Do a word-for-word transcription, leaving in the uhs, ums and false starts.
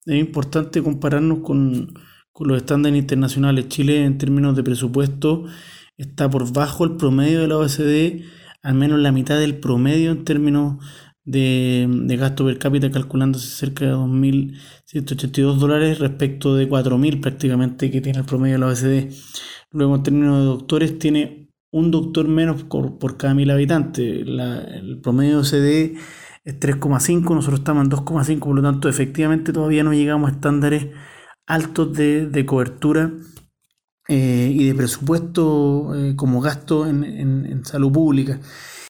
es importante compararnos con, con los estándares internacionales. Chile, en términos de presupuesto, está por bajo el promedio de la O E C D, al menos la mitad del promedio en términos de, de gasto per cápita, calculándose cerca de dos mil ciento ochenta y dos dólares respecto de cuatro mil prácticamente que tiene el promedio de la O E C D. Luego, en términos de doctores, tiene un doctor menos por, por cada mil habitantes. La- el promedio de O E C D es tres coma cinco, nosotros estamos en dos coma cinco, por lo tanto, efectivamente todavía no llegamos a estándares altos de, de cobertura eh, y de presupuesto eh, como gasto en, en- en salud pública.